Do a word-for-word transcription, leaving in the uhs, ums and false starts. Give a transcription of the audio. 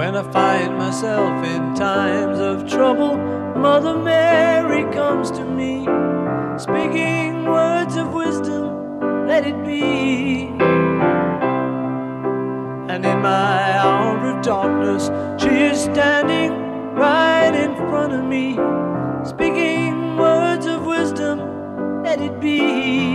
When I find myself in times of trouble, Mother Mary comes to me, speaking words of wisdom, let it be. And in my hour of darkness, she is standing right in front of me, speaking words of wisdom, let it be.